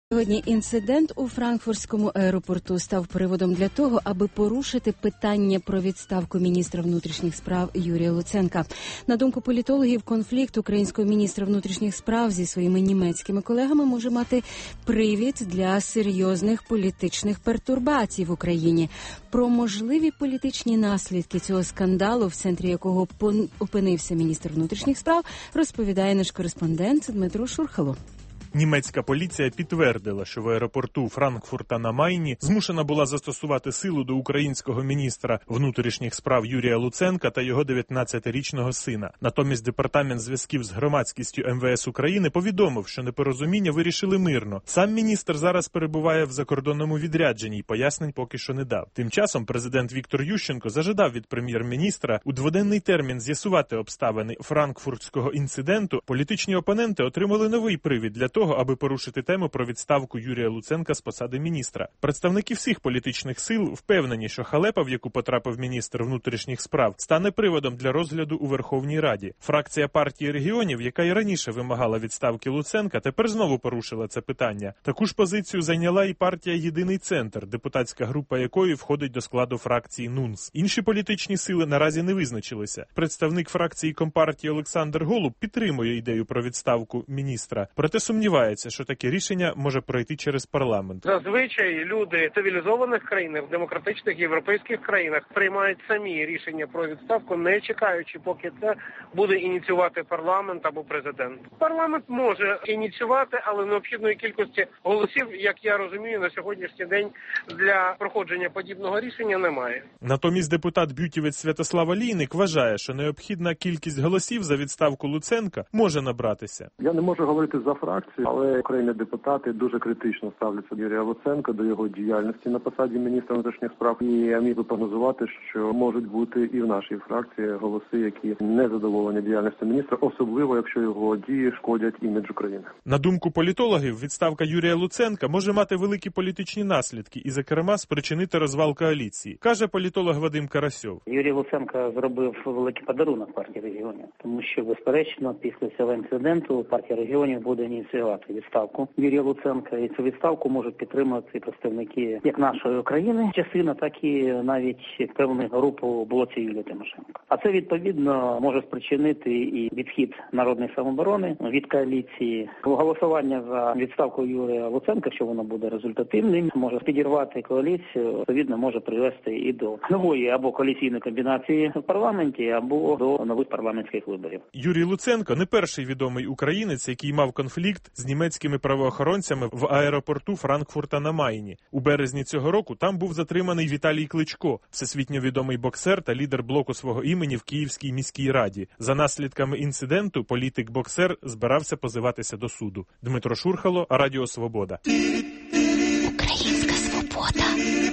Сьогодні інцидент у Франкфуртському аеропорту став приводом для того, аби порушити питання про відставку міністра внутрішніх справ Юрія Луценка. На думку політологів, конфлікт українського міністра внутрішніх справ зі своїми німецькими колегами може мати привід для серйозних політичних пертурбацій в Україні. Про можливі політичні наслідки цього скандалу, в центрі якого опинився міністр внутрішніх справ, розповідає наш кореспондент Дмитро Шурхало. Німецька поліція підтвердила, що в аеропорту Франкфурта на Майні змушена була застосувати силу до українського міністра внутрішніх справ Юрія Луценка та його 19-річного сина. Натомість департамент зв'язків з громадськістю МВС України повідомив, що непорозуміння вирішили мирно. Сам міністр зараз перебуває в закордонному відрядженні і пояснень поки що не дав. Тим часом президент Віктор Ющенко зажадав від прем'єр-міністра у дводенний термін з'ясувати обставини франкфуртського інциденту. Політичні опоненти отримали новий привід для того, аби порушити тему про відставку Юрія Луценка з посади міністра. Представники всіх політичних сил впевнені, що халепа, в яку потрапив міністр внутрішніх справ, стане приводом для розгляду у Верховній Раді. Фракція партії регіонів, яка і раніше вимагала відставки Луценка, тепер знову порушила це питання. Таку ж позицію зайняла і партія «Єдиний центр», депутатська група якої входить до складу фракції НУНС. Інші політичні сили наразі не визначилися. Представник фракції Компартії Олександр Голуб підтримує ідею про відставку міністра, проте сумнівається, що таке рішення може пройти через парламент. Зазвичай люди в цивілізованих країнах, в демократичних європейських країнах приймають самі рішення про відставку, не чекаючи, поки це буде ініціювати парламент або президент. Парламент може ініціювати, але необхідної кількості голосів, як я розумію, на сьогоднішній день для проходження подібного рішення немає. Натомість депутат-бютівець Святослав Олійник вважає, що необхідна кількість голосів за відставку Луценка може набратися. Я не можу говорити за фракцію, але окремі депутати дуже критично ставляться до Юрія Луценка, до його діяльності на посаді міністра внутрішніх справ. І я міг би прогнозувати, що можуть бути і в нашій фракції голоси, які не задоволені діяльністю міністра, особливо якщо його дії шкодять іміджу України. На думку політологів, відставка Юрія Луценка може мати великі політичні наслідки і, зокрема, спричинити розвал коаліції, каже політолог Вадим Карасьов. Юрій Луценко зробив великий подарунок партії регіонів, тому що, безперечно, після цього інциденту партія регіонів буде ініціювати відставку Юрія Луценка, і цю відставку можуть підтримати представники як нашої України частина, так і навіть певну групу у блоці Юлії Тимошенко. А це, відповідно, може спричинити і відхід Народної самооборони від коаліції. Голосування за відставку Юрія Луценка, якщо воно буде результативним, може підірвати коаліцію, відповідно, може привести і до нової або коаліційної комбінації в парламенті, або до нових парламентських виборів. Юрій Луценко не перший відомий українець, який мав конфлікт з німецькими правоохоронцями в аеропорту Франкфурта на Майні. У березні цього року там був затриманий Віталій Кличко, всесвітньо відомий боксер та лідер блоку свого імені в Київській міській раді. За наслідками інциденту політик-боксер збирався позиватися до суду. Дмитро Шурхало, Радіо Свобода.